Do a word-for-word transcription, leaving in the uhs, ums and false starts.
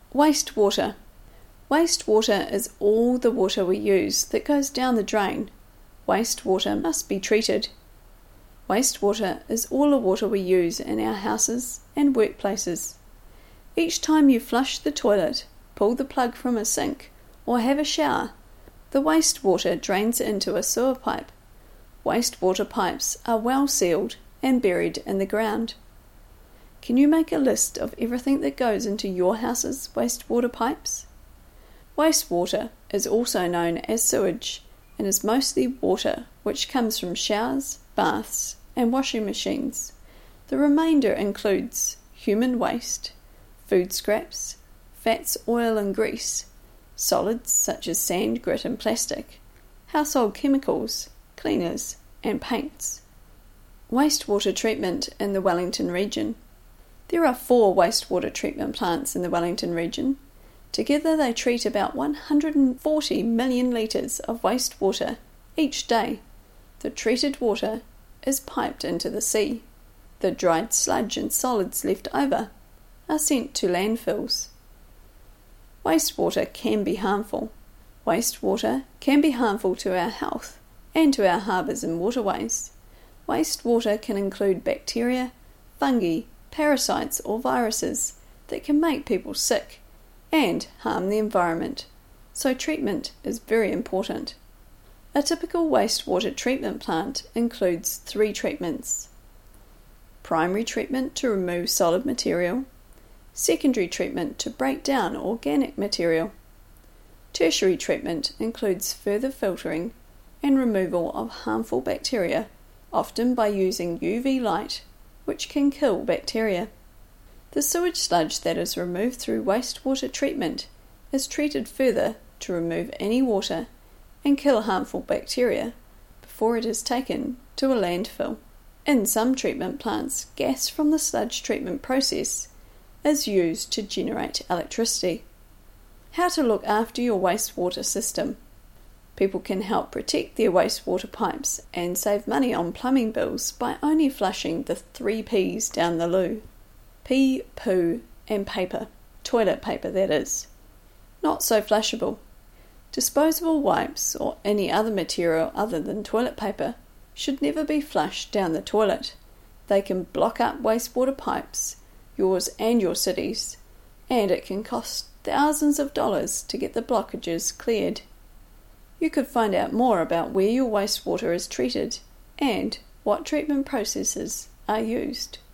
Wastewater. Wastewater is all the water we use that goes down the drain. Wastewater must be treated. Wastewater is all the water we use in our houses and workplaces. Each time you flush the toilet, pull the plug from a sink, or have a shower, the wastewater drains into a sewer pipe. Wastewater pipes are well sealed and buried in the ground. Can you make a list of everything that goes into your house's wastewater pipes? Wastewater is also known as sewage and is mostly water which comes from showers, baths, and washing machines. The remainder includes human waste, food scraps, fats, oil and grease, solids such as sand, grit and plastic, household chemicals, cleaners and paints. Wastewater treatment in the Wellington region. There are four wastewater treatment plants in the Wellington region. Together they treat about one hundred forty million litres of wastewater each day. The treated water is piped into the sea. The dried sludge and solids left over are sent to landfills. Wastewater can be harmful. Wastewater can be harmful to our health and to our harbours and waterways. Wastewater can include bacteria, fungi, parasites or viruses that can make people sick and harm the environment, so treatment is very important. A typical wastewater treatment plant includes three treatments: primary treatment to remove solid material, secondary treatment to break down organic material. Tertiary treatment includes further filtering and removal of harmful bacteria, often by using U V light, which can kill bacteria. The sewage sludge that is removed through wastewater treatment is treated further to remove any water and kill harmful bacteria before it is taken to a landfill. In some treatment plants, gas from the sludge treatment process is used to generate electricity. How to look after your wastewater system. People can help protect their wastewater pipes and save money on plumbing bills by only flushing the three P's down the loo. Pee, poo and paper. Toilet paper, that is. Not so flushable. Disposable wipes or any other material other than toilet paper should never be flushed down the toilet. They can block up wastewater pipes, yours and your city's, and it can cost thousands of dollars to get the blockages cleared. You could find out more about where your wastewater is treated and what treatment processes are used.